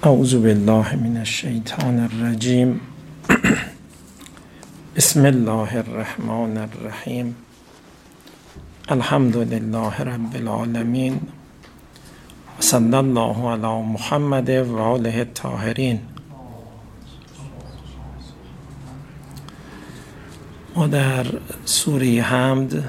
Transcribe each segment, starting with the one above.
اعوذ بالله من الشیطان الرجیم. بسم الله الرحمن الرحیم. الحمد لله رب العالمین و صلی الله علی محمد و آله الطاهرین. ما در سوره حمد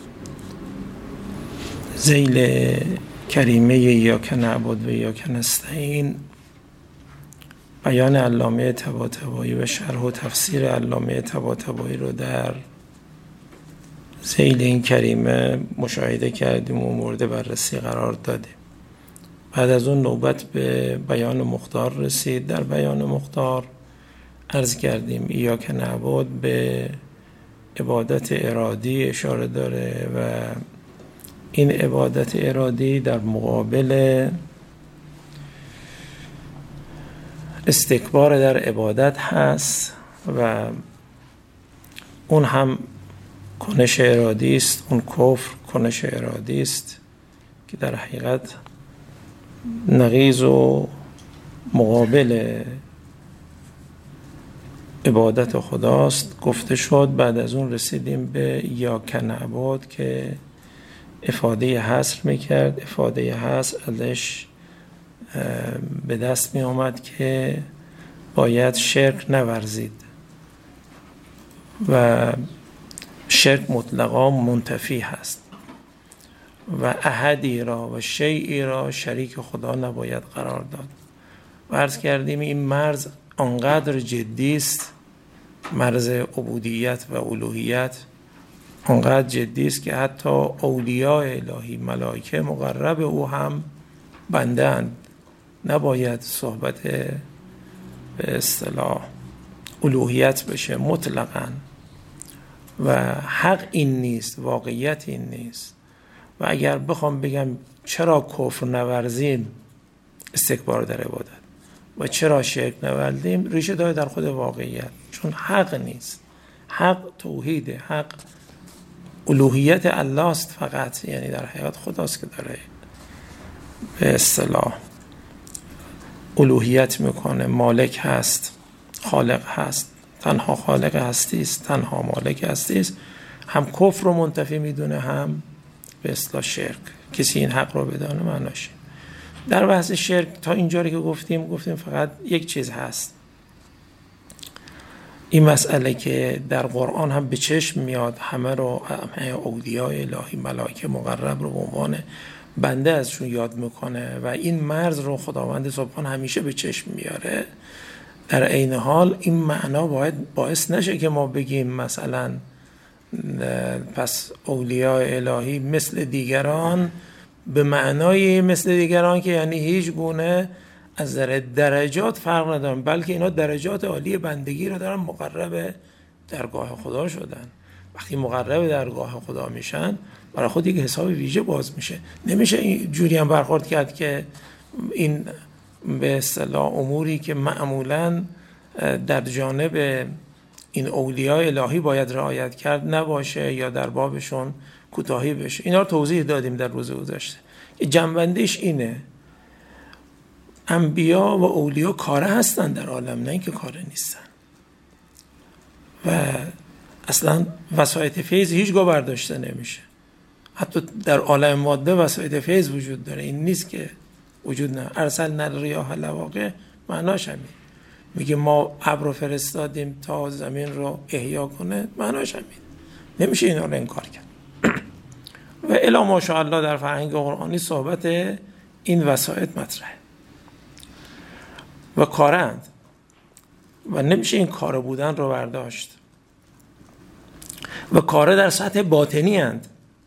ذیل کریمه ایاک نعبد و ایاک نستعین بیان علامه طباطبایی و شرح و تفسیر علامه طباطبایی رو در ذیل این کریمه مشاهده کردیم و مورد بررسی قرار دادیم. بعد از اون نوبت به بیان مختار رسید. در بیان مختار عرض کردیم ایاک نعبد به عبادت ارادی اشاره داره و این عبادت ارادی در مقابل استکبار در عبادت هست و اون هم کنش ارادی است. اون کفر کنش ارادی است که در حقیقت نقیض و مقابل عبادت خداست گفته شد. بعد از اون رسیدیم به ایاک نعبد که افاده حصر میکرد. افاده حصر ازش به دست می آمد که باید شرک نورزید و شرک مطلقا منتفی هست و احدی را و شیئی را شریک خدا نباید قرار داد. و عرض کردیم این مرز آنقدر جدی است، مرز عبودیت و الوهیت آنقدر جدی است که حتی اولیاء الهی ملائکه مقرب او هم بنده اند. نباید صحبت به اصطلاح الوهیت بشه مطلقاً و حق این نیست، واقعیت این نیست. و اگر بخوام بگم چرا کفر نورزیم استکبار در عبادت و چرا شرک نوردیم، ریشه داره در خود واقعیت، چون حق نیست. حق توحیده، حق الوهیت الله است فقط، یعنی در حقیقت خداست که داره به اصطلاح الوهیت میکنه، مالک هست، خالق هست، تنها خالق هستی است، تنها مالک هستی است. هم کفر رو منتفی میدونه، هم به اصطلاح شرک. کسی این حق رو بدانه معناشه. در بحث شرک تا اینجایی که گفتیم فقط یک چیز هست. این مسئله که در قرآن هم به چشم میاد، همه اولیاء الهی ملائکه مقرب رو به عنوان بنده ازشون یاد میکنه و این مرز رو خداوند سبحان همیشه به چشم میاره. در عین حال این معنا باید باعث نشه که ما بگیم مثلا پس اولیاء الهی مثل دیگران، به معنای مثل دیگران که یعنی هیچ گونه از درجات فرق ندارن، بلکه اینا درجات عالی بندگی رو دارن، مقرب درگاه خدا شدن. وقتی مقرب درگاه خدا میشن برای خود یک حساب ویژه باز میشه. نمیشه این جوری هم برخورد کرد که این به اصطلاح اموری که معمولاً در جانب این اولیاء الهی باید رعایت کرد نباشه یا در بابشون کوتاهی بشه. اینا رو توضیح دادیم در روز گذشته که جنبندیش اینه: انبیا و اولیا کاره هستن در عالم، نه اینکه کاره نیستن. و اصلا وسایط فیض هیچگاه برداشته نمیشه. حتی در عالم ماده وسایط فیض وجود داره، این نیست که وجود نه. ارسلنا الریاح لواقع معناش همین. میگه ما ابر رو فرستادیم تا زمین رو احیا کنه، معناش همین. نمیشه اینا رو انکار کرد. و الی ماشاءالله در فرهنگ قرآنی صحبت این وسایط مطرحه و کارند و نمیشه این کاره بودن رو برداشت. و کاره در سطح باطنی اند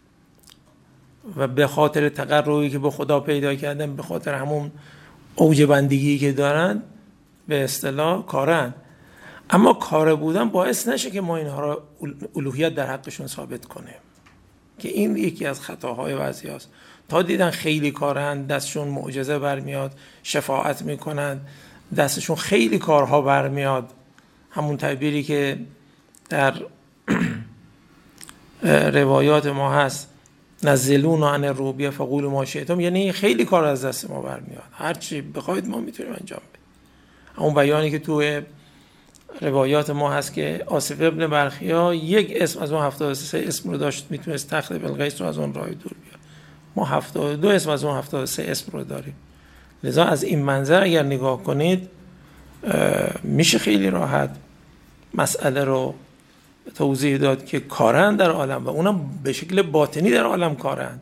و به خاطر تقربی که به خدا پیدا کردن، به خاطر همون اوج بندگی که دارن، به اصطلاح کارن. اما کاره بودن باعث نشه که ما اینها رو الوهیت در حقشون ثابت کنیم، که این یکی از خطاهای بعضی هست. تا دیدن خیلی کارن، دستشون معجزه برمیاد، شفاعت میکنن، دستشون خیلی کارها برمیاد، همون تعبیری که در روایات ما هست نزلون عن الروبیه فقولوا ما شئتم، یعنی خیلی کار از دست ما برمیاد، هر چی بخواید ما میتونیم انجام بدیم. اون بیانی که تو روایات ما هست که آصف ابن برخیا یک اسم از اون 73 اسم رو داشت، میتونست تخت بلقیس رو از اون راه دور بیاره. ما 72 اسم از اون 73 اسم رو داریم. لذا از این منظر اگر نگاه کنید میشه خیلی راحت مسئله رو توضیح داد که کارند در عالم و اونم به شکل باطنی در عالم کارند،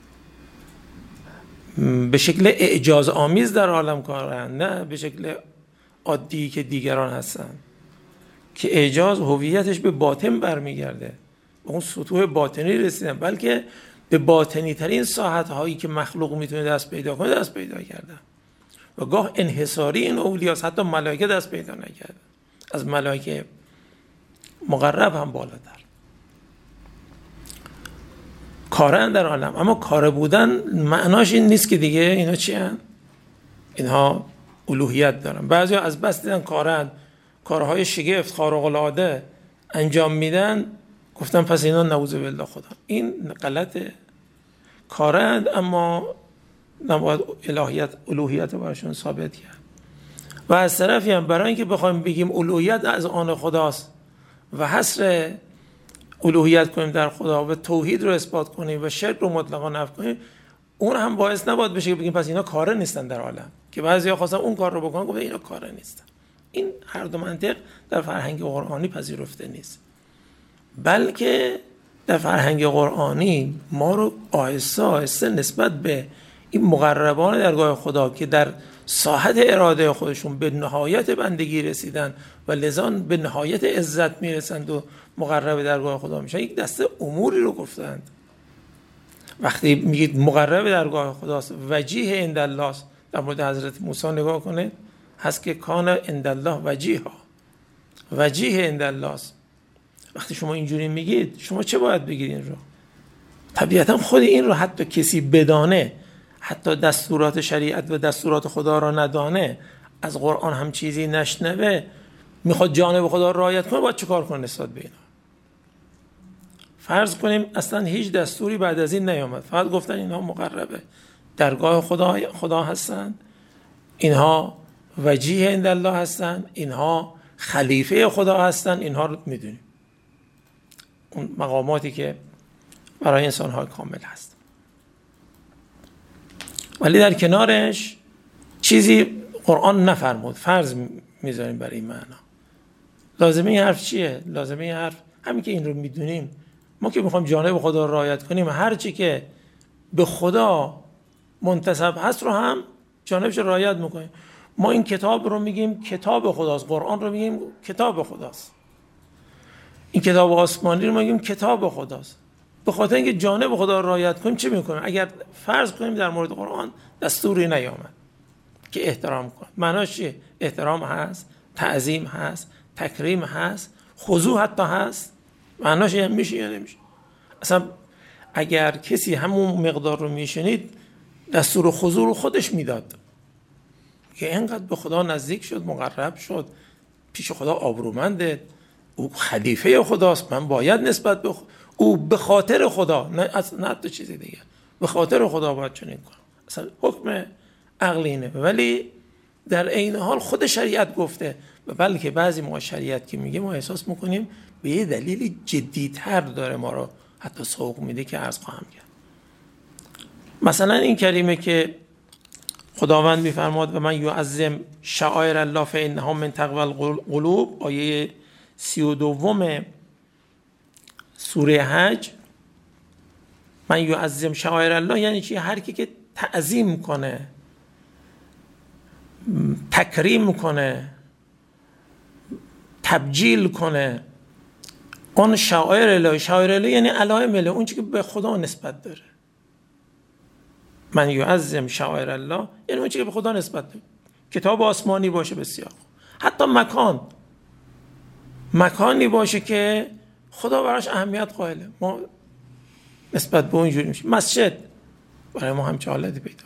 به شکل اعجاز آمیز در عالم کارند، نه به شکل عادی که دیگران هستن که اعجاز هویتش به باطن برمیگرده، به اون سطوح باطنی رسیدن، بلکه به باطنی ترین ساحت هایی که مخلوق میتونه دست پیدا کنه دست پیدا کردن و گاه انحصاری این اولیاست، حتی ملائکه دست پیدا نکردن، از ملائکه مقرب هم بالاتر کارن در عالم. اما کار بودن معناش این نیست که دیگه اینا چی هن؟ اینها الوهیت دارن. بعضی از بس دیدن کارن، کارهای شگفت خارق العاده انجام میدن، گفتن پس اینا نعوذ بالله خدا. این غلطه. کارند اما نباید الوهیت براشون ثابت کرد. و از طرفی هم برای اینکه بخوایم بگیم الوهیت از آن خداست و حصر الوهیت کنیم در خدا و توحید رو اثبات کنیم و شرک رو مطلقا نفی کنیم، اون هم باعث نباید بشه که بگیم پس اینا کاره نیستن در عالم، که بعضیا خواستن اون کار رو بکنن گفتن اینا کاره نیستن. این هر دو منطق در فرهنگ قرآنی پذیرفته نیست، بلکه در فرهنگ قرآنی ما رو آهسته آهسته نسبت به این مقربان درگاه خدا که در ساحت اراده خودشون به نهایت بندگی رسیدن و لذا به نهایت عزت میرسند و مقرب درگاه خدا میشن، یک دسته اموری رو گفتند. وقتی میگید مقرب درگاه خداست، وجیه عند الله است، در مورد حضرت موسی نگاه کنه هست که کان عند الله وجیها، وجیه عند الله است. وقتی شما اینجوری میگید شما چه باید بگید؟ این رو طبیعتا خود این رو حتی کسی بدانه، حتی دستورات شریعت و دستورات خدا را ندانه، از قرآن هم چیزی نشنوه، میخواد جانب خدا را رعایت کنه، باید چه کار کنه نسبت به اینا؟ فرض کنیم اصلا هیچ دستوری بعد از این نیامد، فقط گفتن اینها مقربه درگاه خدا هستن، اینها وجیه عند الله هستن، اینها خلیفه خدا هستن، اینها رو میدونیم، اون مقاماتی که برای انسان‌های کامل هست. ولی در کنارش چیزی قرآن نفرمود، فرض میذاریم برای این معنا. لازمه این حرف چیه؟ لازمه این حرف همین که این رو میدونیم، ما که میخوایم جانب خدا رو رعایت کنیم، هر چی که به خدا منتسب هست رو هم جانبش رعایت میکنیم. ما این کتاب رو میگیم کتاب خداست، قرآن رو میگیم کتاب خداست، این کتاب آسمانی رو میگیم کتاب خداست. به خاطر اینکه جانب خدا رو رعایت کنیم چه میکنیم؟ اگر فرض کنیم در مورد قرآن دستوری نیامد که احترام کنیم، معناش چیه؟ احترام هست، تعظیم هست، تکریم هست، خضوع حتی هست. معناش این میشه یا نمیشه؟ اصلا اگر کسی همون مقدار رو میشنید دستور خضوع رو خودش میداد که اینقدر به خدا نزدیک شد، مقرب شد، پیش خدا آبرومنده، او خلیفه خداست، من باید نسبت به او به خاطر خدا، نه حتی چیزی دیگه، به خاطر خدا باید چنین کنم. اصلا حکم عقلی اینه. ولی در این حال خود شریعت گفته، و بلکه بعضی ما شریعت که میگه ما احساس میکنیم به یه دلیل جدی‌تر داره ما رو حتی سوق میده که عرض خواهم کرد. مثلا این کلمه که خداوند میفرماد و من یعظم شعائر الله فانها من تقوی القلوب، آیه 32 سوره حج، من یعظم شعائر الله یعنی چی؟ هر کی که تعظیم کنه، تکریم کنه، تبجیل کنه اون شعائر الله. شعائر الله یعنی علائم الله، اون چیزی که به خدا نسبت داره. من یعظم شعائر الله یعنی اون چیزی که به خدا نسبت داره. کتاب آسمانی باشه بسیار، حتی مکانی باشه که خدا براش اهمیت قائله، ما نسبت به اون جوری میشه. مسجد برای ما همچه حالتی پیدا،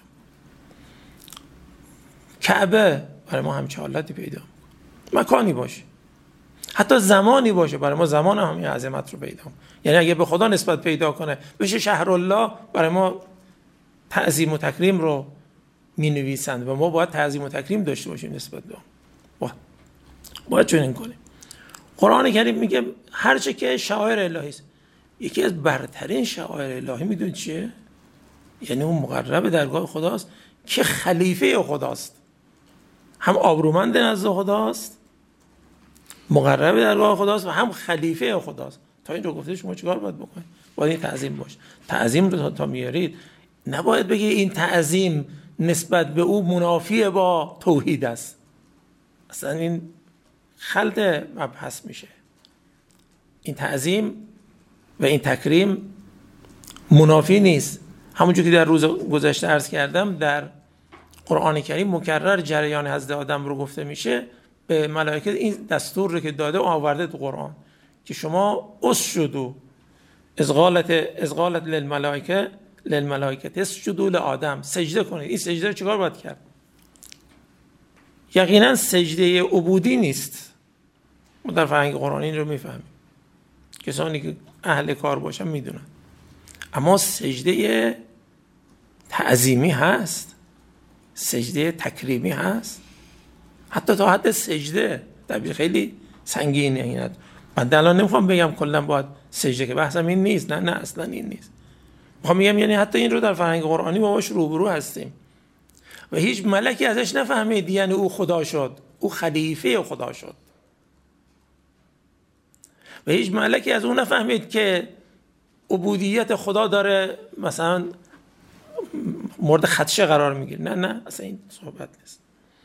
کعبه برای ما همچه حالتی پیدا، مکانی باشه. حتی زمانی باشه برای ما زمان هم این عظمت رو پیدا کنه. یعنی اگه به خدا نسبت پیدا کنه بشه شهر الله، برای ما تعظیم و تکریم رو می نویسند و ما باید تعظیم و تکریم داشته باشیم نسبت به اون. باید چنین کنیم. قرآن کریم میگه هر چه که شعائر الهی است، یکی از برترین شعائر الهی میدونید چیه؟ یعنی اون مقرب درگاه خداست که خلیفه خداست، هم آبرومند نزد خداست، مقرب درگاه خداست و هم خلیفه خداست. تا این رو گفته شما چیکار باید بکنید؟ باید این تعظیم باشه. تعظیم رو تا میارید نباید بگی این تعظیم نسبت به او منافی با توحید است. اصلا این خلط مبحث میشه. این تعظیم و این تکریم منافی نیست. همونجور که در روز گذشته عرض کردم در قرآن کریم مکرر جریان حضرت آدم رو گفته میشه، به ملائکه این دستور رو که داده آورده تو قرآن که شما اسجدوا اذ قالت للملائکه اسجدوا لآدم، سجده کنید. این سجده رو چیکار باید کرد؟ یقینا سجده عبودی نیست. ما در فرهنگ قرآنی این رو میفهمیم، کسانی که اهل کار باشن میدونن. اما سجده تعظیمی هست، سجده تکریمی هست، حتی تا حد سجده تعبیر خیلی سنگینه. اینه من الان نمیخوام بگم کلا باید سجده، که بحثم این نیست، نه اصلا این نیست. میخوام بگم یعنی حتی این رو در فرهنگ قرآنی ما باش روبرو هستیم و هیچ ملکی ازش نفهمید یعنی او خدا شد، او خلیفه خدا شد و هیچ ملکی از اون نفهمید که عبودیت خدا داره مثلا مورد خدشه قرار میگیره. نه اصلا این صحبت نیست.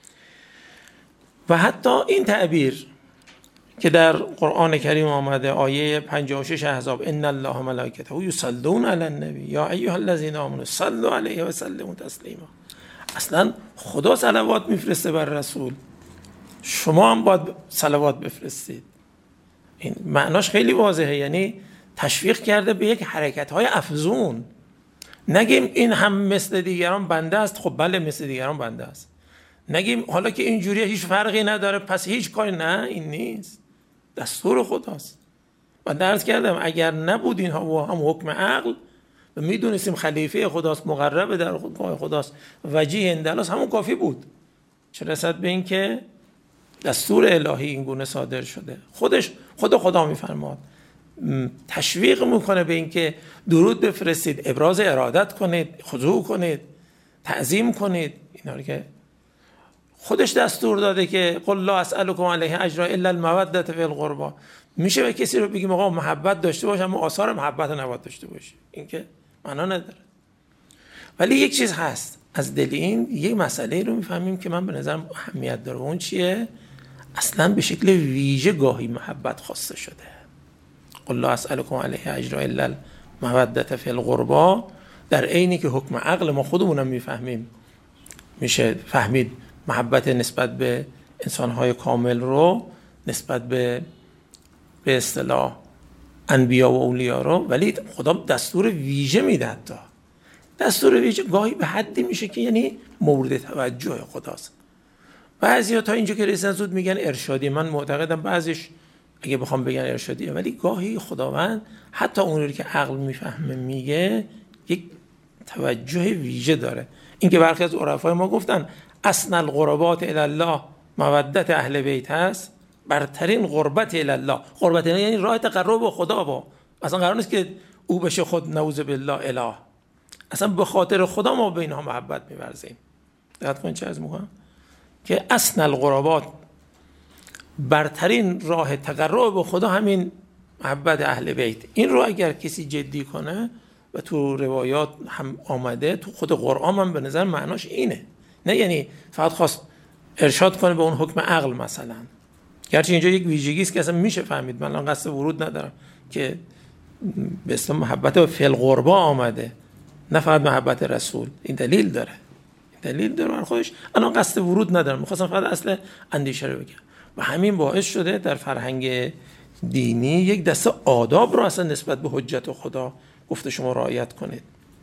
و حتی این تعبیر که در قرآن کریم آمده، آیه 56 احزاب، ان الله ملائکته یصلون علی النبی یا ایها الذین آمنوا صلوا علیه و سلموا تسلیما. اصلا خدا صلوات میفرسته بر رسول، شما هم باید صلوات بفرستید. این معناش خیلی واضحه، یعنی تشویق کرده به یک حرکت‌های افزون. نگیم این هم مثل دیگران بنده است، خب بله مثل دیگران بنده است. نگیم حالا که اینجوریه هیچ فرقی نداره پس هیچ کاری، نه این نیست، دستور خداست. و درس کردم اگر نبود اینها و هم حکم عقل و میدونستیم خلیفه خداست، مقرب در خداست، وجیه اندلاس، همون کافی بود. چه رسد به این که دستور الهی این گونه صادر شده. خود خدا میفرماد، تشویق میکنه به این که درود بفرستید، ابراز ارادت کنید، خضوع کنید، تعظیم کنید. اینا رو که خودش دستور داده که قل لا اسألکم علیه اجرا الا المودة فی القربى. میشه به کسی رو بگیم آقا محبت داشته باش اما آثار محبت نباید داشته باشی، این که معنا نداره. ولی یک چیز هست، از دل این یک مسئله رو میفهمیم که من به نظرم اهمیت داره. اون چیه؟ اصلا به شکل ویژه گاهی محبت خواسته شده. قل لا اسألکم علیه اجرا الا المودة فی القربى، در عینی که حکم عقل ما خودمونم میفهمیم، میشه فهمید محبت نسبت به انسان‌های کامل رو نسبت به اصطلاح انبیا و اولیا رو، ولی خدا دستور ویژه میده. حتی دستور ویژه گاهی به حدی میشه که یعنی مورد توجه خداست. بعضیا تا اینجا که رسیدن زود میگن ارشادی. من معتقدم بعضیش اگه بخوام بگن ارشادیه، ولی گاهی خداوند حتی اون رو که عقل میفهمه میگه یک توجه ویژه داره. این که برخی از عرفای ما گفتن اسن القربات الی الله مودت اهل بیت هست، برترین قربت الی الله. قربت یعنی راه تقرب به خدا. با اصلا قرار نیست که او بشه خود نعوذ بالله اله، اصلا به خاطر خدا ما به اینها محبت می‌ورزیم. دقت کن چه از میگم که اسن القربات، برترین راه تقرب به خدا همین محبت اهل بیت. این رو اگر کسی جدی کنه و تو روایات هم آمده، تو خود قرآن هم به نظر معناش اینه، نه یعنی فقط خواست ارشاد کنه به اون حکم عقل مثلا. گرچه اینجا یک ویژگی است که اصلا میشه فهمید، من الان قصد ورود ندارم، که به اسم محبت و فی القربى آمده، نه فقط محبت رسول. این دلیل داره بر خودش. الان قصد ورود ندارم، می‌خواستم فقط اصل اندیشه رو بگم. و همین باعث شده در فرهنگ دینی یک دسته آداب رو اصلا نسبت به حجت خدا گفته شما رعایت کنید.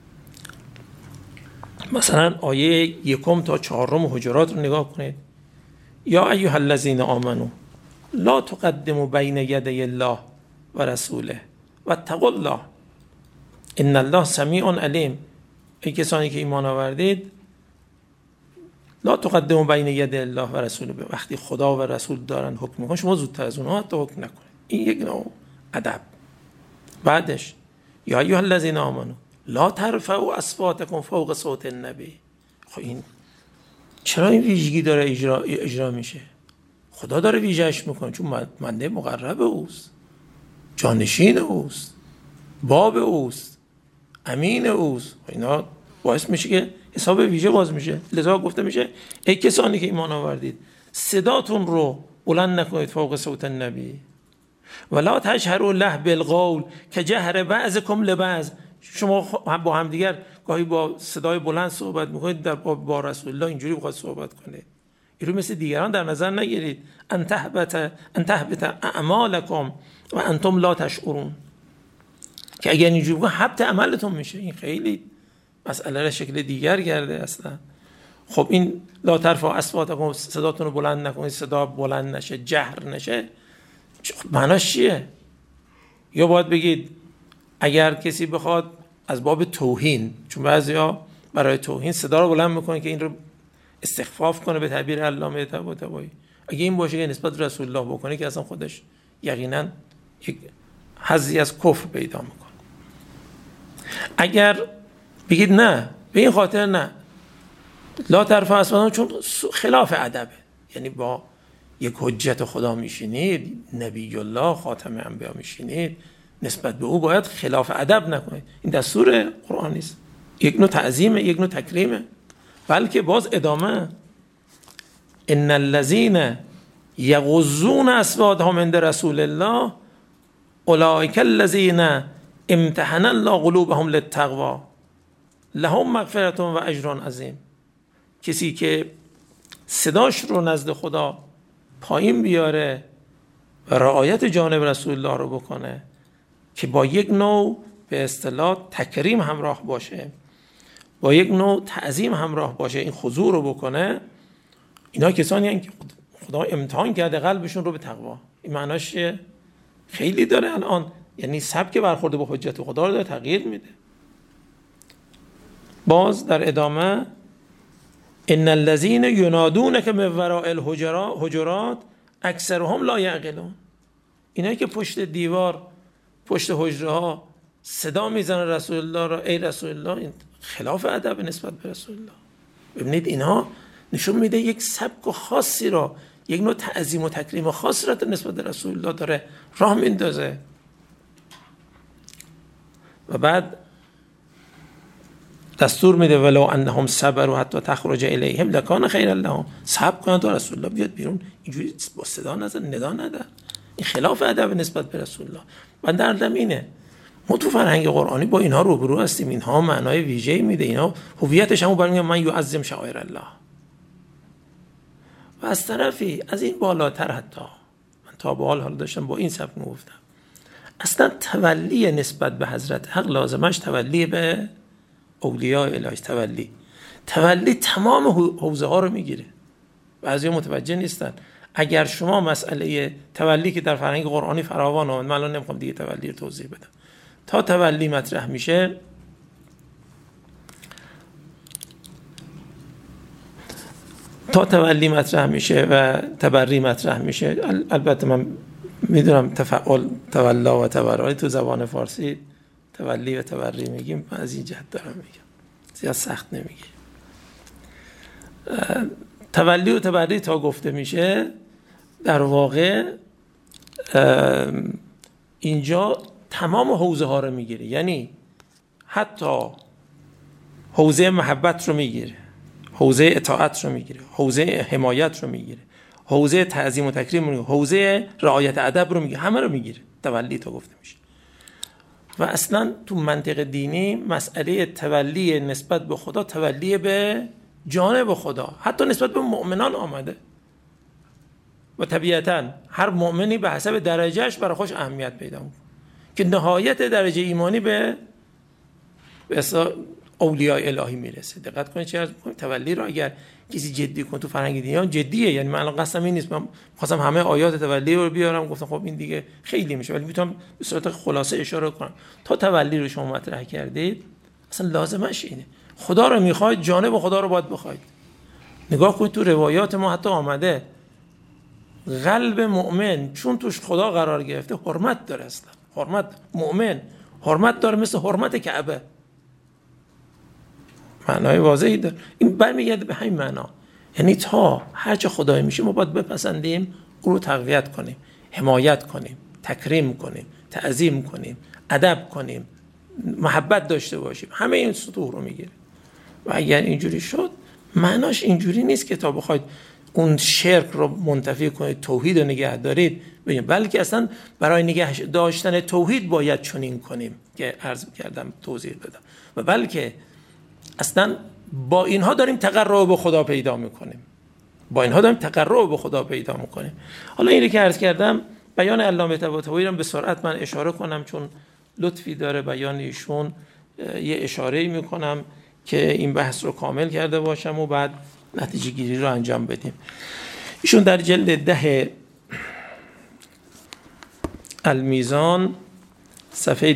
مثلا آیه 1 تا 4 حجرات رو نگاه کنید. یا ایها الذین آمنو لا تقدموا بین یدی الله و رسوله واتقوا الله ان الله سمیع علیم. ای کسانی که ایمان آوردید، لا تقدموا بین یدی الله و رسوله، وقتی خدا و رسول دارن حکم میکنن شما زودتر از اونها حتی حکم نکنید. این یک نوع ادب. بعدش یا ایها الذین آمنوا لا ترفعوا اصواتکم فوق صوت النبی. خب این چرا این ویژگی داره اجرا میشه؟ خدا داره ویژه‌اش میکنه چون بنده مقرب اوست، جانشین اوست، باب اوست، امین اوست. اینا باعث میشه که حساب ویژه باز میشه. لذا گفته میشه ای کسانی که ایمان آوردید صداتون رو بلند نکنید فوق صوت النبی ولا تجهروا له بالقول که جهر بعضکم لبعض. شما با هم دیگر گاهی با صدای بلند صحبت میکنید، در با رسول الله اینجوری بخواد صحبت کنه. این رو مثل دیگران در نظر نگیرید. ان تهبط اعمالکم و انتم لا تشعرون، که اگر اینجوری بگه حبط عملتون میشه. این خیلی مسئله را شکل دیگر کرده اصلا. خب این لا ترفعوا اصواتکم، صداتون رو بلند نکنید، صدا بلند نشه، جهر نشه، معناش چیه؟ یا باید بگید اگر کسی بخواد از باب توهین، چون بعضیا برای توهین صدا رو بلند میکنه که این رو استخفاف کنه به تعبیر علامه طباطبایی، اگه این باشه که نسبت رسول الله بکنه که اصلا خودش یقینا یک حظی از کفر پیدا میکنه. اگر بگید نه، به این خاطر نه، لا ترفعوا اصواتکم، چون خلاف ادبه، یعنی با یک حجت خدا میشینید، نبی الله خاتم انبیا میشینید، نسبت به او باید خلاف ادب نکنید. این دستور قرآن نیست، یک نوع تعظیمه، یک نوع تکریمه. بلکه باز ادامه ان الذين یغضون اصواتهم عند رسول الله اولئک الذین امتحن الله قلوبهم للتقوی لهم مغفرة و اجر عظیم. کسی که صداش رو نزد خدا پایین بیاره و رعایت جانب رسول الله رو بکنه که با یک نوع به اصطلاح تکریم همراه باشه، با یک نوع تعظیم همراه باشه، این خضوع رو بکنه، اینا کسانی هستند که خدا امتحان کرده قلبشون رو به تقوا. این معناش خیلی داره الان، یعنی سبک برخورد با حجت خدا رو داره تغییر میده. باز در ادامه ان الذين ینادونک من وراء الحجرات اکثرهم لا یعقلون. اینایی که پشت دیوار، پشت حجره ها صدا میزنن رسول الله را ای رسول الله، این خلاف ادب نسبت به رسول الله. ببینید اینها نشون میده یک سبک خاصی را، یک نوع تعظیم و تکریم خاصی را نسبت به رسول الله داره راه میندازه. و بعد دستور میده ولو انهم صبروا حتی تخرج الیهم لکان خیرا لهم. صبر کنن تا رسول الله بیاد بیرون، اینجوری با صدا نزن، ندا ندن. این خلاف ادب نسبت به رسول الله. من دردم اینه ما تو فرهنگ قرآنی با اینها روبرو هستیم، اینها معنای ویژه‌ای میده، اینها هویتش همون برمیگه من یعظم شعائر الله. و از طرفی از این بالاتر، حتی من تا به حال داشتم با این سبک میگفتم، اصلا تولی نسبت به حضرت حق لازمش تولی به اولیاء الهی، تولی تمام حوزه ها رو میگیره. بعضیا متوجه نیستن. اگر شما مسئله تولی که در فرهنگ قرآنی فراوان آمد، من الان نمیخوام دیگه تولی رو توضیح بدم، تا تولی مطرح میشه و تبری مطرح میشه. البته من میدونم تفعل تولا و تبرایی تو زبان فارسی تولی و تبری میگیم، من از این جهت دارم میگم، زیاد سخت نمیگیم. تولی و تبری تا گفته میشه در واقع اینجا تمام حوزه ها رو میگیره، یعنی حتی حوزه محبت رو میگیره، حوزه اطاعت رو میگیره، حوزه حمایت رو میگیره، حوزه تعظیم و تکریم رو میگیره، حوزه رعایت ادب رو میگیره، همه رو میگیره. تولی تا گفته میشه. و اصلا تو منطق دینی مسئله تولی نسبت به خدا تولی به جانب خدا، حتی نسبت به مؤمنان آمده. و طبیعتا هر مؤمنی به حسب درجهش برای خودش اهمیت پیدا میکنه که نهایت درجه ایمانی به اولیاء الهی میرسه. دقت کنید چه از تولی رو اگر کسی جدی کنه تو فرهنگ دینی جدیه، یعنی من الان قصدم این نیست من خواستم همه آیات تولی رو بیارم، گفتم خب این دیگه خیلی میشه، ولی میتونم به صورت خلاصه اشاره کنم. تا تولی رو شما مطرح کردید اصلا لازمش اینه، خدا رو میخواید، جانب خدا رو باید بخواید. نگاه کنید تو روایات ما حتی آمده قلب مؤمن چون توش خدا قرار گرفته حرمت داره، اصلا حرمت، مؤمن حرمت داره مثل حرمت کعبه. معنای واضحی داره. این برمیگرده به همین معنا، یعنی تا هرچه خدای میشه ما باید بپسندیم، او رو تقویت کنیم، حمایت کنیم، تکریم کنیم، تعظیم کنیم، ادب کنیم، محبت داشته باشیم. همه این سطوح رو میگیره. و اگر اینجوری شد معناش اینجوری نیست که تا بخواید اون شرک رو منتفی کنید، توحید رو نگه دارید، بلکه اصلا برای نگه داشتن توحید باید چنین کنیم که عرض کردم توضیح دادم، و بلکه اصلا با اینها داریم تقرب به خدا پیدا میکنیم، با اینها داریم تقرب به خدا پیدا میکنیم. حالا این رو که عرض کردم بیان علامه طباطبایی رو به سرعت من اشاره کنم چون لطفی داره بیان ایشون، یه اشاره میکنم که این بحث رو کامل کرده باشم و بعد نتیجه گیری رو انجام بدیم. ایشون در جلد 10 المیزان صفحه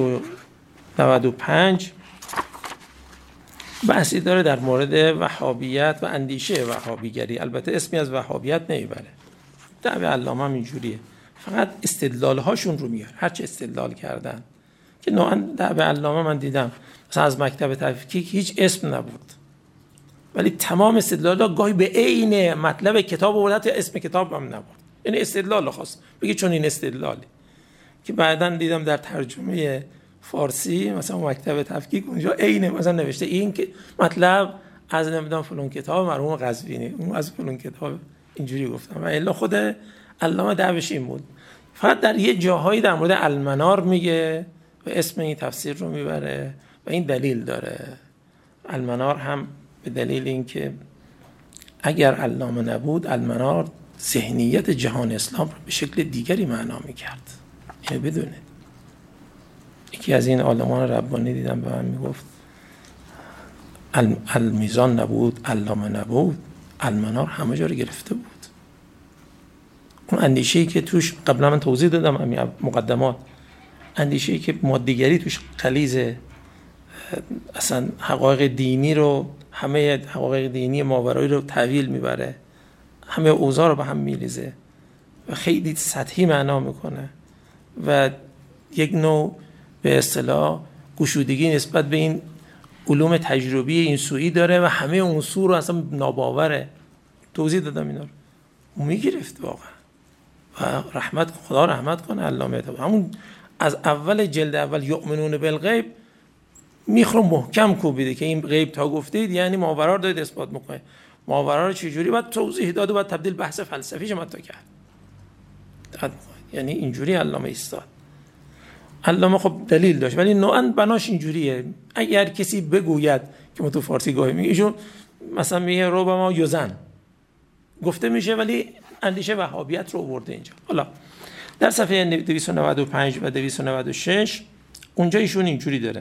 295 بحثی داره در مورد وهابیت و اندیشه وهابیگری. البته اسمی از وهابیت نمیبره، دعوی علامه هم اینجوریه، فقط استدلال هاشون رو میاره، هرچه استدلال کردن که نوعا دعوی علامه من دیدم مثلا از مکتب تفکیک هیچ اسم نبود، ولی تمام استدلال‌ها گاهی به عین مطلب کتاب آورد، اسم کتاب هم نبود، یعنی استدلال خاص بگی چون این استدلالی که بعداً دیدم در ترجمه فارسی مثلا مکتب تفکیک اونجا عین مثلا نوشته این که مطلب از نمیدونم فلان کتاب مرحوم قزوینی، اون از فلان کتاب، اینجوری گفتم. و الا خود علامه دعوش این بود، فقط در یه جاهایی در مورد المنار میگه و اسم این تفسیر رو میبره و این دلیل داره. المنار هم به دلیل اینکه اگر علامه نبود المنار ذهنیت جهان اسلام رو به شکل دیگری معنا میکرد. اینو بدونید. یکی از این عالمان ربانی دیدم به من میگفت المیزان نبود، علامه نبود، المنار همه جا رو گرفته بود. اون اندیشه‌ای که توش قبلا من توضیح دادم همین مقدمات، اندیشه‌ای که مادیگری توش غلیظه، اصلا حقایق دینی رو، همه حقایق دینی ماورایی رو تحویل میبره، همه اوضاع رو به هم میریزه و خیلی سطحی معنا میکنه و یک نوع به اصطلاح گشودگی نسبت به این علوم تجربی این سویی داره و همه عنصر رو اصلا ناباوره. توضیح دادم اینا رو، اون میگرفت واقعا و خدا رحمت کنه علامه طباطبایی. همون از اول جلد اول یؤمنون بالغیب میخرم محکم کوبیده که این غیب تا گفتید یعنی ماورا رو دارید اثبات میکنه، ماورا رو چجوری باید توضیح داد و باید تبدیل بحث فلسفیش متا کرد. یعنی اینجوری علامه ایستاد. علامه خب دلیل داشت ولی نوعاً بناش اینجوریه. اگر کسی بگوید که ما تو فارسی گاهی میگیم ایشون مثلا میگه ربما یزن گفته میشه ولی اندیشه وهابیت رو آورده اینجا. حالا در صفحه 295 و 296 اونجا ایشون اینجوری داره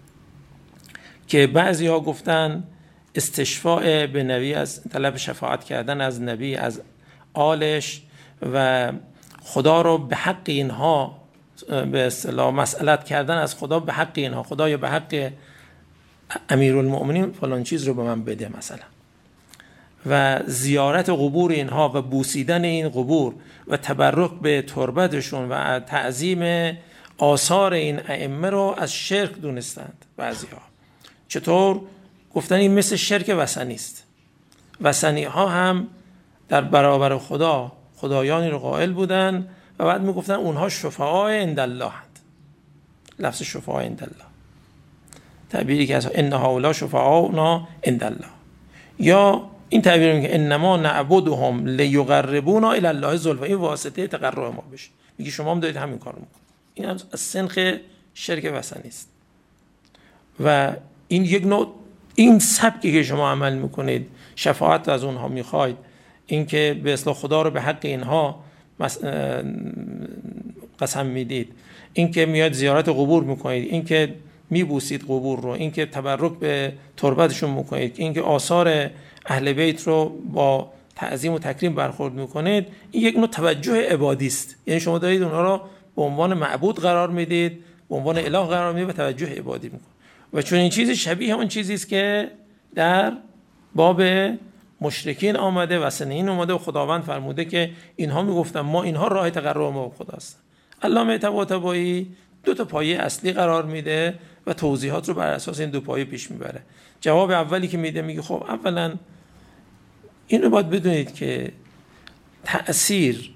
که بعضی ها گفتن استشفاء به نبی، از طلب شفاعت کردن از نبی، از آلش و خدا رو به حق اینها به اصطلاح مسئلت کردن از خدا به حق اینها، خدایا به حق امیرالمؤمنین فلان چیز رو به من بده مثلا، و زیارت قبور اینها و بوسیدن این قبور و تبرک به تربتشون و تعظیم آثار این ائمه رو از شرک دونستند. بعضی ها چطور گفتن این مثل شرک وثنی است. وثنی ها هم در برابر خدا خدایانی رو قائل بودن و بعد میگفتن اونها شفعاء عند الله هست. لفظ شفعاء عند الله، تعبیری که از ان هؤلاء شفعاؤنا عند الله، یا این تعبیر میگه انما نعبدهم لیقربونا الی الله زلفا، این واسطه تقرب ما بشه. میگه شما هم دارید همین کارو میکنید. این از سنخ شرک وثنی است و این یک نوع این سبکی که شما عمل میکنید، شفاعت از اونها میخواید، این که به اصطلاح خدا رو به حق اینها قسم میدید، این که میاد زیارت قبور میکنید، این که میبوسید قبور رو، اینکه تبرک به تربتشون میکنید، اینکه آثار اهل بیت رو با تعظیم و تکریم برخورد میکنید، این یک نوع توجه عبادی است. یعنی شما دارید اونها رو به عنوان معبود قرار میدید، به عنوان اله قرار میدید و توجه عبادی میکنید. و چون این چیز شبیه اون چیزی است که در باب مشرکین آمده، وثنیین آمده و خداوند فرموده که اینها میگفتن ما اینها راه تقرب ما به خداست. علامه طباطبایی دو تا پایه اصلی قرار میده و توضیحات رو بر اساس این دو پایه پیش میبره. جواب اولی که میده میگه خب اولا این رو باید بدونید که تأثیر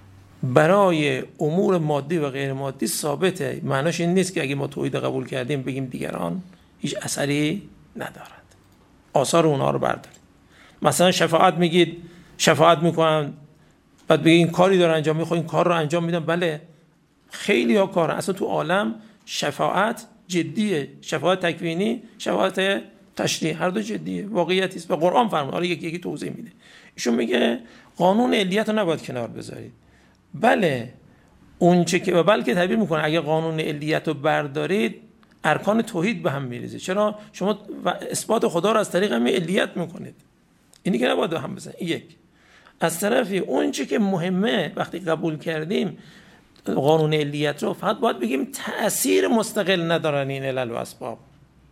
برای امور مادی و غیر مادی ثابته. معناش این نیست که اگه ما توحید قبول کردیم بگیم دیگران هیچ اثری ندارد، آثار اونها رو بردارید. مثلا شفاعت میگید شفاعت میکنن، بعد بگید این کاری داره انجام میخواد این کار رو انجام میدن. بله خیلی ها کارن، اصلا تو عالم شفاعت جدیه، شفاعت تکوینی، شفاعت تشریع، هر دو جدیه، واقعیتی است و قرآن فرمود. حالا یکی توضیح میده. ایشون میگه قانون علیت رو نباید کنار بذارید. بله اون چه که بلکه تعبیر میکنه اگه قانون علیت رو بردارید ارکان توحید به هم میریزه. چرا؟ شما اثبات خدا رو از طریق همین علیت میکنید، اینی که نباید به هم بزنید. یک از طرفی اون چه که مهمه وقتی قبول کردیم قانون علیت رو، فقط باید بگیم تأثیر مستقل ندارن این علل و اسباب.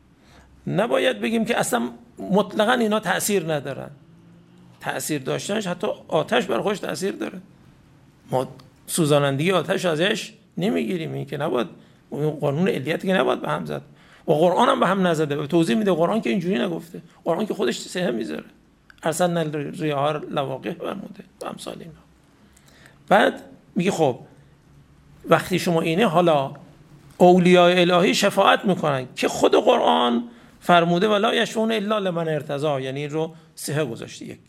نباید بگیم که اصلا مطلقاً اینا تأثیر ندارن. تأثیر داشتنش حتی آتش بر خودش تأثیر داره. ما سوزانندگی آتش ازش نمیگیریم، این که نباید، قانون علیت که نباید به هم زد. و قرآن هم به هم نزده. توضیح میده قرآن که اینجوری نگفته، قرآن که خودش سهم میذاره. ارسلنا الرياح لواقح فرموده و امثال اینا. بعد میگه خب وقتی شما اینه، حالا اولیاء الهی شفاعت میکنن که خود قرآن فرموده ولا یشفعون الا لمن ارتضی، یعنی این رو سه گذاشته. یک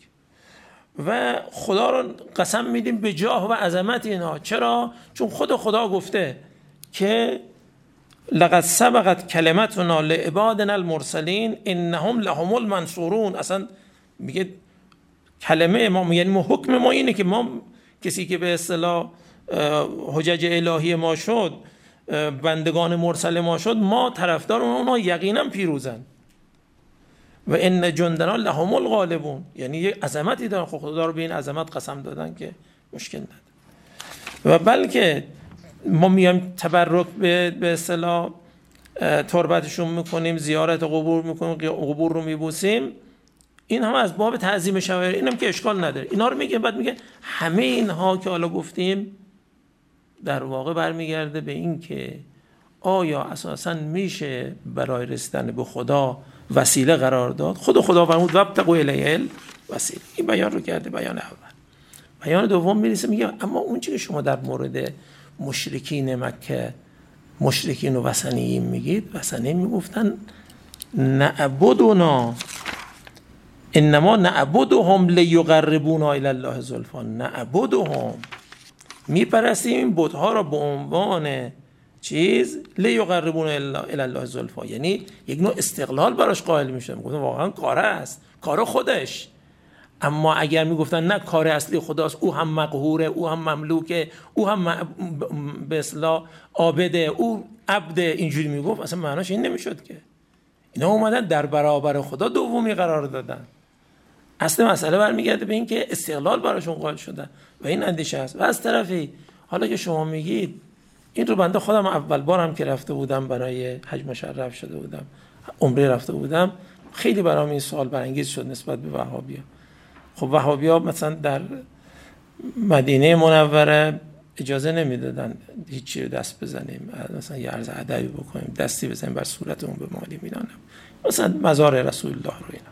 و خدا رو قسم میدیم به جاه و عظمت اینا. چرا؟ چون خود خدا گفته که لقد سبقت کلمتنا لعبادنا المرسلین انهم لهم المنصورون. اصلا میگه کلمه ما، یعنی حکم ما اینه که ما کسی که به اصطلاح حجج الهی ما شد، بندگان مرسل ما شد، ما طرفدار اونها یقینا پیروزن. و ان جندنا لهم الغالبون، یعنی یه عظمتی دارن. خدا رو به این عظمت قسم دادن که مشکل نداره. و بلکه ما میایم تبرک به اصطلاح تربتشون میکنیم، زیارت قبور میکنیم، قبور رو میبوسیم، این هم از باب تعظیم شعائر، اینم که اشکال نداره. اینا رو میگه، بعد میگه همه اینها که حالا گفتیم در واقع برمیگرده به این که آیا اساساً میشه برای رسیدن به خدا وسیله قرار داد؟ خدا فرمود وابتغوا الیه الوسیله. این بیان رو کرده، بیان اول. بیان دوم میرسه میگه اما اون چیزی که شما در مورد مشرکین مکه، مشرکین و وثنیین میگید، وثنیین میگفتن نعبدنا انما نعبدهم لیقربونا الی الله زلفی. نعبدهم، میپرستیم این بت‌ها را به عنوان چیز لیقربونا الی الله زلفی، یعنی یک نوع استقلال براش قائل میشن. میگفتن واقعا کاره است، کار خودش. اما اگر میگفتن نه، کار اصلی خداست، او هم مقهوره، او هم مملوکه، او هم به اصطلاح عابده، او عبد، اینجوری میگفت، اصلا معناش این نمیشد که اینا اومدن در برابر خدا دومی قرار دادن. اصل مسئله برمیگرده به این که استقلال براشون قائل شدن و این اندیشه است. و از طرفی حالا که شما میگید، این رو بنده خودم اول بارم که رفته بودم برای حج مشرف شده بودم، عمره رفته بودم، خیلی برام این سوال برانگیز شد نسبت به وهابی‌ها. خب وهابی‌ها مثلا در مدینه منوره اجازه نمیدادن هیچی رو دست بزنیم، مثلا یه عرض ادبی بکنیم، دستی بزنیم بر صورتمون به مالی میدانم، مثلا مزار رسول الله رو اینا.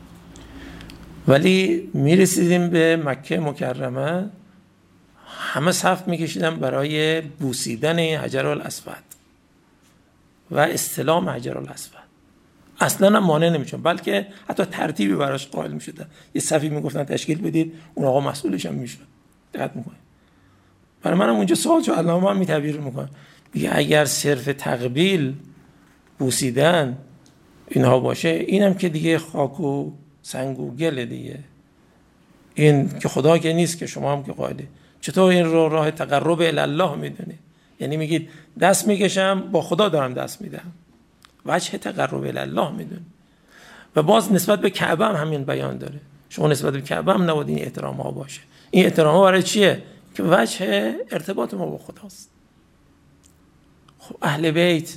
ولی میرسیدیم به مکه مکرمه، همه صف میکشیدن برای بوسیدن حجر الاسود و استلام حجر الاسود. اصلا هم مانع نمیشون، بلکه حتی ترتیبی براش قائل میشدن. یه صفی میگفتن تشکیل بدید، اون آقا مسئولش هم میشد. دقت میکنه. برای منم اونجا سوال شد، علامه هم میتعبیر میکنه، میگه اگر صرف تقبیل، بوسیدن اینها باشه، اینم که دیگه خاک و سنگ و گل دیگه، این که خدا که نیست که شما هم که قائلی، چطور این رو راه تقرب الی الله میدونی؟ یعنی میگید دست میکشم با خدا دارم دست میدم، وجه تقرب الله میدونیم. و باز نسبت به کعبه هم همین بیان داره. شما نسبت به کعبه هم نباید این احترام ها باشه. این احترام ها برای چیه؟ که وجه ارتباط ما با خداست. خب اهل بیت،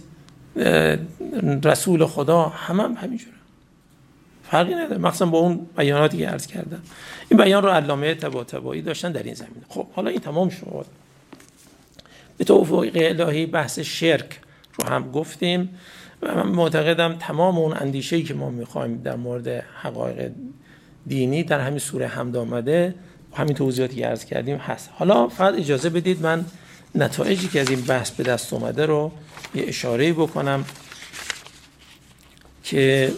رسول خدا هم همینجوره، فرقی نداره، مخصوصا با اون بیاناتی که عرض کردم. این بیان رو علامه طباطبایی داشتن در این زمینه. خب حالا این تمام شد. به توفیق الهی بحث شرک رو هم گفتیم و من معتقدم تمام اون اندیشه‌ای که ما می‌خوایم در مورد حقایق دینی در همین سوره حمد آمده، همین توضیحاتی که عرض کردیم هست. حالا فقط اجازه بدید من نتایجی که از این بحث به دست اومده رو یه اشاره‌ای بکنم که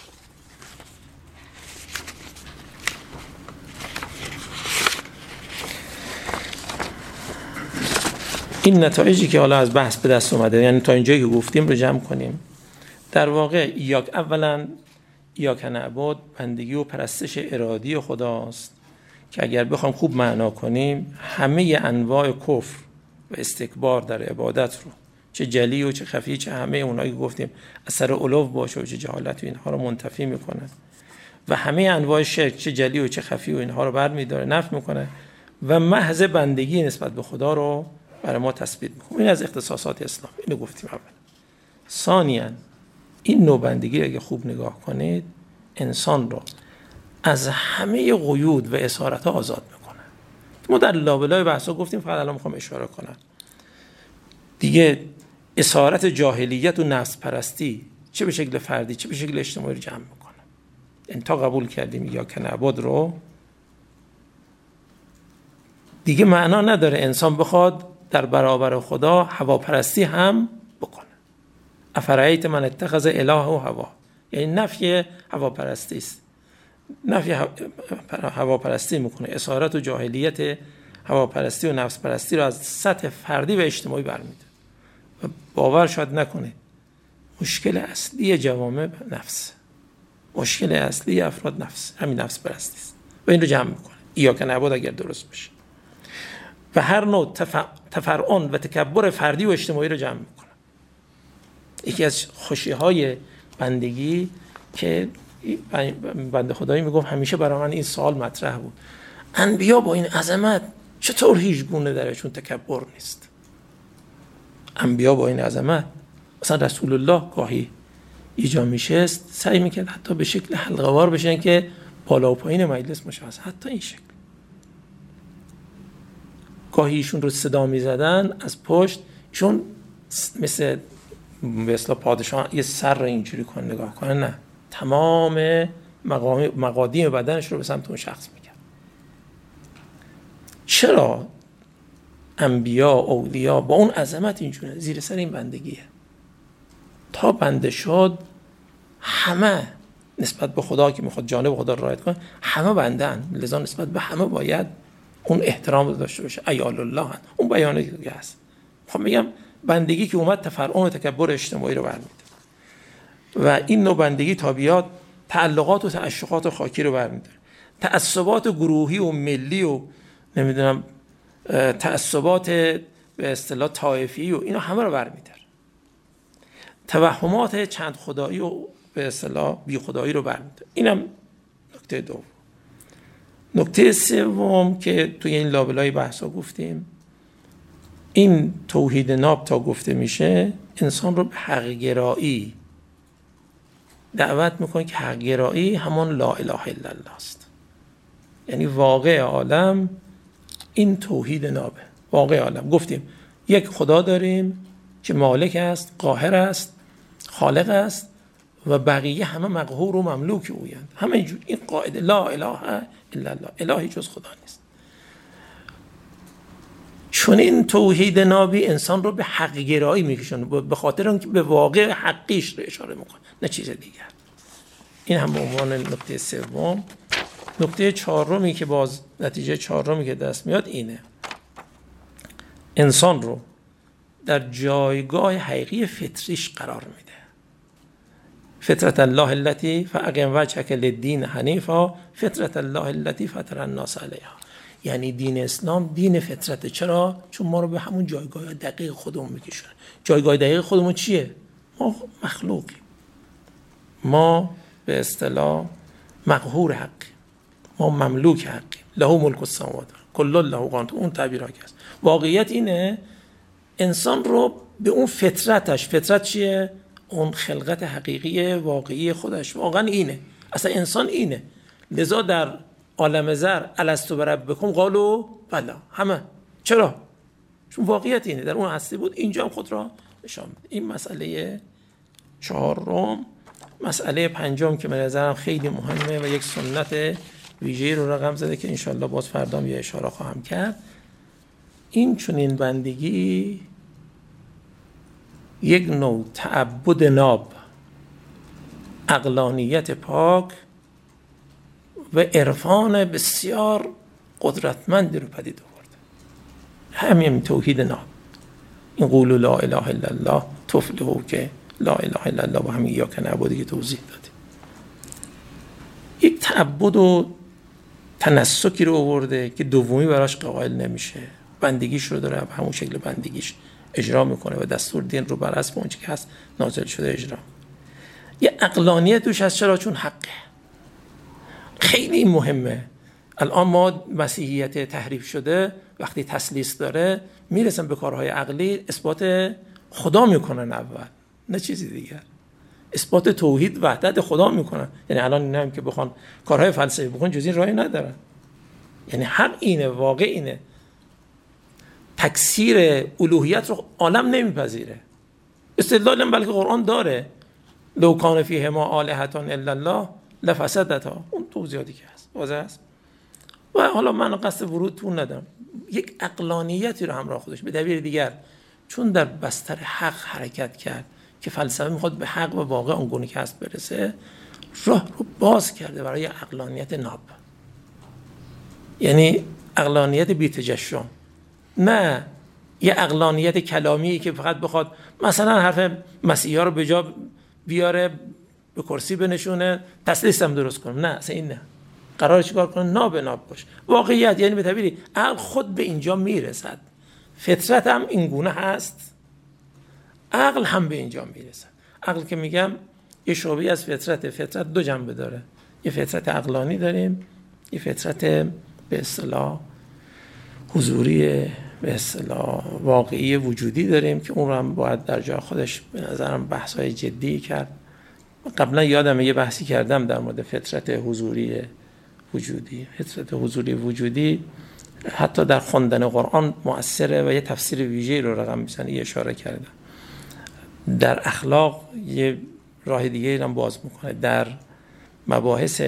این نتایجی که حالا از بحث به دست اومده، یعنی تا اینجایی که گفتیم رو جمع کنیم. در واقع اولا ایاک نعبد بندگی و پرستش ارادی خداست که اگر بخوام خوب معنا کنیم همه انواع کفر و استکبار در عبادت رو، چه جلی و چه خفی، چه همه اونایی که گفتیم اثر علو باشه و چه جهالت و اینها رو منتفی میکنه و همه انواع شرک چه جلی و چه خفی و اینها رو برمی‌داره، نفی میکنه و محض بندگی نسبت به خدا رو برای ما تثبیت میکنه. این از اختصاصات اسلام، اینو گفتیم اول. ثانیاً این نوع بندگی اگه خوب نگاه کنید انسان رو از همه قیود و اسارت ها آزاد میکنه. ما در لابلای بحثا گفتیم، فقط الان میخوام اشاره کنم دیگه. اسارت جاهلیت و نفس پرستی چه به شکل فردی چه به شکل اجتماعی رو جمع میکنه. یعنی تا قبول کردیم ایاک نعبد رو، دیگه معنا نداره انسان بخواد در برابر خدا هواپرستی هم بکنه. افرایت من اتخذ اله و هوا، یعنی نفی هواپرستی است، نفی هواپرستی میکنه، اسارت و جاهلیت هواپرستی و نفس پرستی رو از سطح فردی و اجتماعی برمی‌داره. و باور شاید نکنه مشکل اصلی جوامع نفس، مشکل اصلی افراد نفس، همین نفس پرستی است و این رو جمع میکنه ایاک نعبد اگر درست بشه و هر نوع تفرعن و تکبر فردی و اجتماعی رو جمع میکنه. یکی از خوشی‌های بندگی که بنده خدایی میگم همیشه برای من این سوال مطرح بود، انبیا با این عظمت چطور هیچ گونه درشون تکبر نیست؟ انبیا با این عظمت، مثلا رسول الله گاهی یه جا میشست سعی میکرد حتی به شکل حلقه وار بشن که بالا و پایین مجلس مشخص، حتی این شکل. گاهی ایشون رو صدا میزدن از پشت، ایشون مثل به اصطلاح پادشاه یه سر رو اینجوری کن نگاه کنه، نه، تمام مقادیم بدنش رو به سمت اون شخص میکرد. چرا انبیا اولیا با اون عظمت اینجوره؟ زیر سر این بندگیه. تا بنده شد همه نسبت به خدا که میخواد جانب خدا رو رعایت کنه همه بندن، لذا نسبت به همه باید اون احترام داشته باشه. ایال الله اون بیانه دیگه هست. میخوام بگم بندگی که اومد تفرعن و تکبر اجتماعی رو برمی‌داره و این نوع بندگی تا بیاد تعلقات و تعشقات خاکی رو برمی‌داره، تعصبات گروهی و ملی و نمیدونم تعصبات به اصطلاح طائفی و اینا همه رو برمی‌داره، توهمات چند خدایی و به اصطلاح بی خدایی رو برمی‌داره. اینم نکته دوم. نکته سوم که توی این لابلای بحثا گفتیم، این توحید ناب تا گفته میشه انسان رو به حق گرایی دعوت میکنه که حق گرایی همون لا اله الا الله است. یعنی واقع عالم این توحید نابه. واقع عالم گفتیم یک خدا داریم که مالک است، قاهر است، خالق است و بقیه همه مقهور و مملوک اویند. همه اینجور این قاعده لا اله الا الله، الهی جز خدا نیست. چون این توحید نابی انسان رو به حق گرایی میکشونه، به خاطر اون که به واقع حقیش رو اشاره میکنه نه چیز دیگر. این هم به عنوان نکته سوم. نکته چهارمی که باز نتیجه چهارمی که دست میاد اینه، انسان رو در جایگاه حقیقی فطریش قرار میده. فطرت الله التي فاقم وجهك للدين حنیفا فطرت الله التي فطر الناس علیها. یعنی دین اسلام دین فطرته. چرا؟ چون ما رو به همون جایگاه دقیق خودمون میکشونه. جایگاه دقیق خودمون چیه؟ ما مخلوقیم، ما به اصطلاح مقهور حقیم، ما مملوک حقیم، له ملک السماوات کل له قانت. اون تعبیر که است. واقعیت اینه انسان رو به اون فطرتش، فطرت چیه؟ اون خلقت حقیقی واقعی خودش واقعا اینه، اصلا انسان اینه. لذا در عالم زر الستو بربکم قالوا بلی، همه. چرا؟ چون واقعیت اینه، در اون هستی بود، اینجا هم خود را نشان میده. این مسئله چهارم. مسئله پنجم که به نظرم خیلی مهمه و یک سنت ویژه‌ای رو رقم زده که انشالله باز فردا یه اشاره خواهم کرد، این چنین بندگی یک نوع تعبد ناب، عقلانیت پاک و عرفان بسیار قدرتمندی رو پدید آورده. همین توحید ناب، این قولوا لا اله الا الله تفلحوا، که لا اله الا الله با همین ایاک نعبدی که توضیح دادیم، یک تعبد و تنسکی رو آورده که دومی براش قائل نمیشه، بندگیش رو داره به همون شکل بندگیش اجرا میکنه و دستور دین رو بر اساس اونچه که هست نازل شده اجرا. یه عقلانیت توش هست. چرا؟ چون حقه. خیلی مهمه. الان ما مسیحیت تحریف شده وقتی تسلیس داره میرسن به کارهای عقلی، اثبات خدا میکنن اول، نه چیزی دیگر. اثبات توحید وحدت خدا میکنن. یعنی الان اینا هم که بخوان کارهای فلسفی بکنن جز این راهی ندارن. یعنی حق اینه، واقع اینه. تکثیر الوهیت رو عالم نمیپذیره. استدلال بلکه قرآن داره، لو کان فیهما آلهة الا الله لفسدتا. اون توضیحاتی که هست واضح است. و حالا من قصد ورود تو ندم، یک عقلانیتی رو همراه خودش به دلیل دیگر، چون در بستر حق حرکت کرد که فلسفه میخواد به حق و واقع اونگونه که هست برسه، راه رو باز کرده برای عقلانیت ناب. یعنی عقلانیت بی تجشم، نه یه عقلانیت کلامی که فقط بخواد مثلا حرف مسیحا رو به جا بیاره، به کرسی بنشونه، تسلیس هم درست کنه. نه اصلا این نه. قراره چیکار کنه؟ ناب ناب باشه. واقعیت یعنی به تعبیری عقل خود به اینجا میرسد، فطرت هم این گونه هست، عقل هم به اینجا میرسد. عقل که میگم یه شعبه از فطرت. فطرت دو جنبه داره، یه فطرت عقلانی داریم، یه فطرت به اصطلاح حضوری، به اصطلاح واقعی وجودی داریم که اون رو هم باید در جای خودش به نظرم بحث‌های جدی کرد. قبلا یادم یه بحثی کردم در مورد فطرت حضوری وجودی. فطرت حضوری وجودی حتی در خوندن قرآن مؤثره و یه تفسیر ویژه‌ای رو رقم میزنه. یه اشاره کردم. در اخلاق یه راه دیگه هم باز میکنه. در مباحث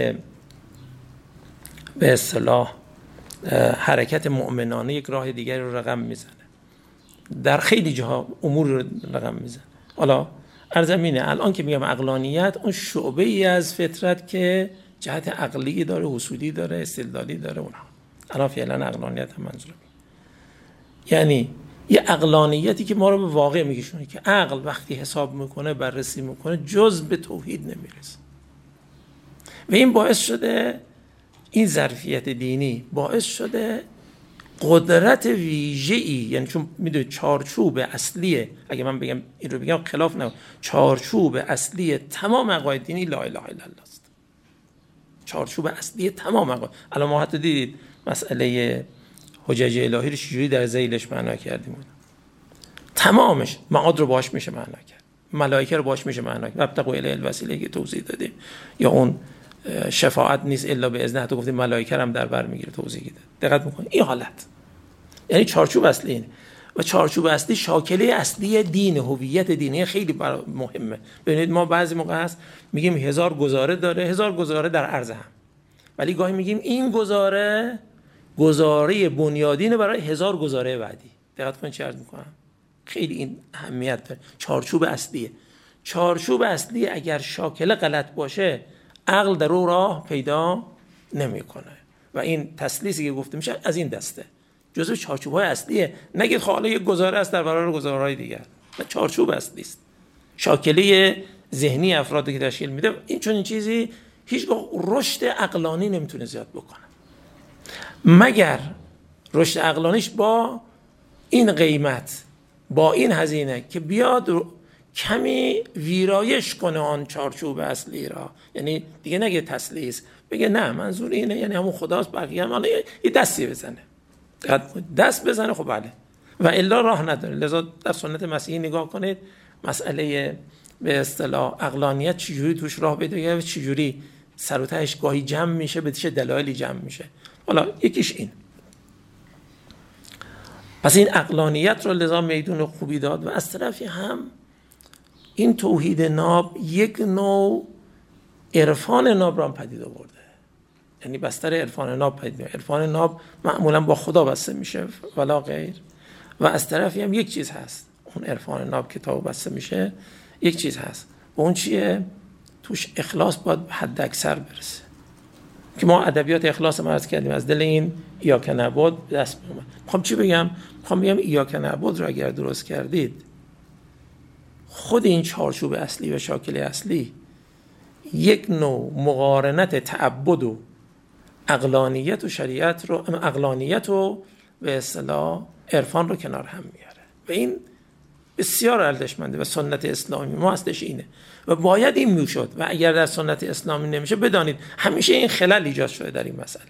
به اصطلاح حرکت مؤمنانه یک راه دیگری رو رقم میزنه. در خیلی جاها امور رو رقم میزنه. حالا ارزمینه الان که میگم عقلانیت، اون شعبه ای از فطرت که جهت عقلی داره، حسودی داره، استدلالی داره، اونها الان فعلا عقلانیت هم منظورم. یعنی یه عقلانیتی که ما رو به واقع میکشونه که عقل وقتی حساب میکنه، بررسی میکنه، جز به توحید نمیرسه. و این باعث شده، این ظرفیت دینی باعث شده قدرت ویژه‌ای، یعنی چون میدونید چارچوب اصلیه، اگه من بگم این رو بگم خلاف نه، چارچوب اصلی تمام عقاید دینی لا اله الا الله است. چارچوب اصلی تمام عقاید. الان ما حتی دیدید مسئله حجج الهی رو چجوری در ذیلش معنا کردیم. تمامش معاد رو باش میشه معنا کرد، ملائکه رو باش میشه معنا کرد، ابتغوا الیه الوسیله که توضیح دادیم، یا اون شفاعت نیست الا به اذن، تو گفتیم ملائکه هم در بر میگیره، توضیح داد. دقت میکنید این حالت، یعنی چارچوب اصلی اینه. و چارچوب اصلی شاکله اصلی دین، هویت دینی خیلی مهمه. ببینید ما بعضی موقع هست میگیم 1000 گزاره داره، 1000 گزاره در عرض هم، ولی گاهی میگیم این گزاره بنیادین برای 1000 گزاره بعدی. دقت کنید چه عرض میکنم، خیلی این اهمیت داره. چارچوب اصلیه. چارچوب اصلی اگر شاکله غلط باشه، عقل در اون راه پیدا نمیکنه. و این تسلیسی که گفته میشه از این دسته، جزو چارچوب‌های اصلیه. نگید حالا یک گزاره است در برابر گزاره‌های دیگر، نه، چارچوب اصلی است. شاکله ذهنی افرادی که تشکیل میده، این چون این چیزی هیچگاه رشد عقلانی نمیتونه زیاد بکنه، مگر رشد عقلانیش با این قیمت، با این هزینه که بیاد کمی ویرایش کنه آن چارچوب اصلی را، یعنی دیگه نگه تسلیس، بگه نه منظور اینه، یعنی همون خداست، بقیه هم یه دستی بزنه، دست بزنه، خب بله، و الا راه نداره. لذا در سنت مسیحی نگاه کنید مسئله به اصطلاح عقلانیت چجوری توش راه پیدا کرده و چجوری سر و تهش گاهی جمع میشه، به چه دلایلی جمع میشه. حالا یکیش این. پس این عقلانیت رو لذا میدون خوبی داد و از طرفی هم این توحید ناب یک نوع عرفان ناب را پدید آورده، یعنی بستر عرفان ناب پدید میاد. عرفان ناب معمولا با خدا بسته میشه ولا غیر، و از طرفی هم یک چیز هست، اون عرفان ناب که تا بسته میشه یک چیز هست، اون چیه؟ توش اخلاص باید به حد اکثر برسه که ما ادبیات اخلاص ما عرض کردیم، از دل این ایاک نعبد دست میومد. میخوام چی بگم؟ میخوام بگم ایاک نعبد رو اگر درست کردید، خود این چارچوب اصلی و شاکل اصلی یک نوع مقارنت تعبد و عقلانیت و شریعت رو، عقلانیت و به اصطلاح عرفان رو کنار هم میاره و این بسیار ارزشمنده و سنت اسلامی ما هستش اینه و باید این میشد. و اگر در سنت اسلامی نمیشه، بدانید همیشه این خلل ایجاد شده در این مسئله.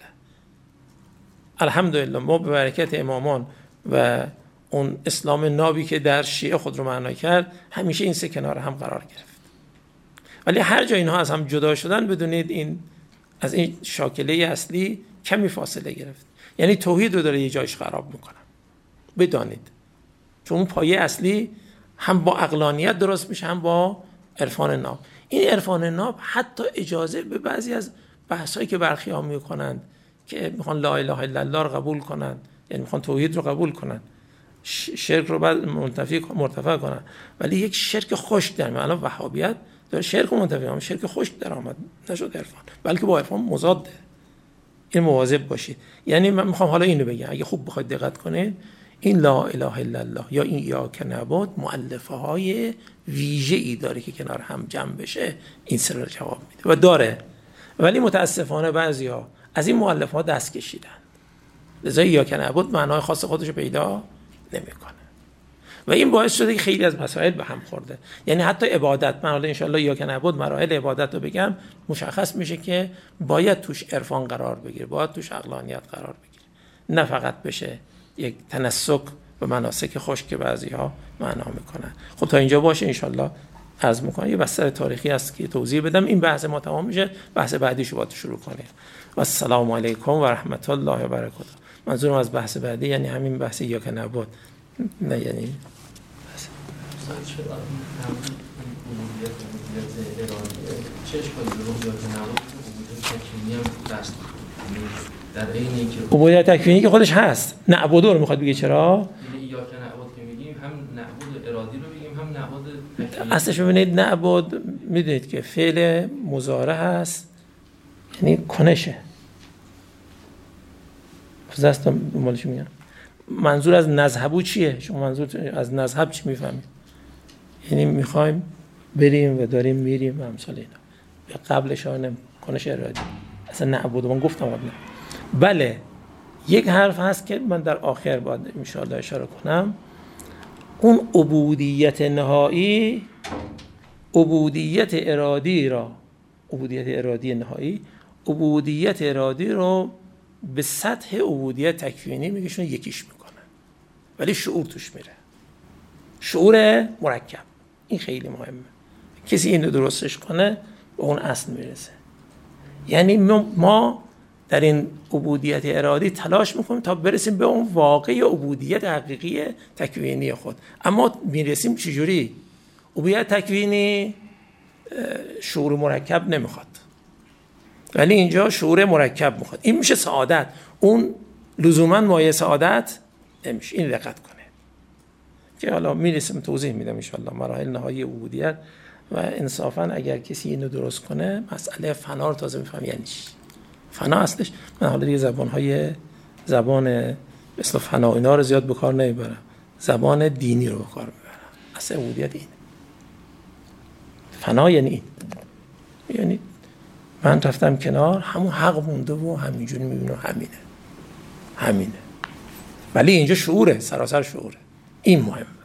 الحمدلله ما به برکت امامان و اون اسلام نابی که در شیعه خود رو معنا کرد، همیشه این سه کنار هم قرار گرفت. ولی هر جا اینها از هم جدا شدن، بدونید این از این شاکله اصلی کمی فاصله گرفت، یعنی توحید رو داره یه جایش خراب میکنه، بدانید. چون اون پایه اصلی هم با عقلانیت درست میشه، هم با عرفان ناب. این عرفان ناب حتی اجازه به بعضی از بحثایی که برخیام میکنند که میخوان لا اله الا الله رو قبول کنند، یعنی میخوان توحید رو قبول کنند، شرک رو بعد مرتفع کنن، ولی یک شرک خشک در الان وهابیت داره شرک منتفی کنه، شرک خشک در آمد نشد عرفان، بلکه با عرفان مضاده. این مواظب باشید. یعنی من میخوام حالا اینو بگم، اگه خوب بخواید دقت کنید، این لا اله الا الله یا این ایاک نعبد مؤلفه های ویژه‌ای داره که کنار هم جمع بشه این سر رو جواب میده و داره، ولی متاسفانه بعضیا از این مؤلفه ها دست کشیدن، لذا ایاک نعبد معنای خاص خودش رو پیدا نمیکنه و این باعث شده که خیلی از مسائل به هم خورده. یعنی حتی عبادت، من حالا ان شاء الله ایاک نعبد مراحل عبادت رو بگم، مشخص میشه که باید توش عرفان قرار بگیره، باید توش عقلانیت قرار بگیره، نه فقط بشه یک تنسک به مناسک خشک که بعضی‌ها معنا میکنن. خب تا اینجا باشه ان شاء الله عرض میکنم. یه بستر تاریخی است که توضیح بدم، این بحث ما تمام میشه، بحث بعدیشو باید شروع کنیم. و السلام علیکم و رحمت الله و برکاته. منظورم از بحث بعدی یعنی همین بحث ایاک نعبد، نه یعنی عبودیت تکوینی که خودش هست. نعبد رو میخواد بگه چرا؟ یعنی ایاک نعبد که میگیم هم نعبد ارادی رو بگیم، هم نعبد تکوینی. اصلش ببینید نعبد میدونید که فعل مضارع هست، یعنی کنشه. دست مالش میگم. منظور از نذهبو چیه؟ شما منظور از نذهب چی میفهمید؟ یعنی میخوایم بریم و داریم میریم و امثال اینا. قبلش هم کنش ارادی. اصلا نعبد من گفتم قبلا. بله یک حرف هست که من در آخر باید ان شاء الله اشاره کنم. اون عبودیت نهایی، عبودیت ارادی نهایی، عبودیت ارادی رو به سطح عبودیت تکوینی میگشون یکیش میکنن، ولی شعور توش میره، شعور مرکب. این خیلی مهمه، کسی اینو درستش کنه به اون اصل میرسه. یعنی ما در این عبودیت ارادی تلاش میکنیم تا برسیم به اون واقعی عبودیت حقیقی تکوینی خود. اما میرسیم چجوری؟ عبودیت تکوینی شعور مرکب نمیخواد، ولی اینجا شعور مرکب میخواد. این میشه سعادت، اون لزوما مایه سعادت نمیشه. این دقت کنه که حالا میرسیم توضیح میدم ان شاء الله مراحل نهایی عبودیت. و انصافا اگر کسی اینو درست کنه مسئله فنا رو تازه میفهم. یعنی چی فنا؟ اصلش من حالا دیگه زبان مثل فنا اینا رو زیاد به کار نمیبرم، زبان دینی رو به کار میبرم. اصل عبودیت این فنا یعنی این، یعنی من رفتم کنار، همون حق مونده و همینجوری میبینم همینه. ولی اینجا شعوره، سراسر شعوره. این مهمه.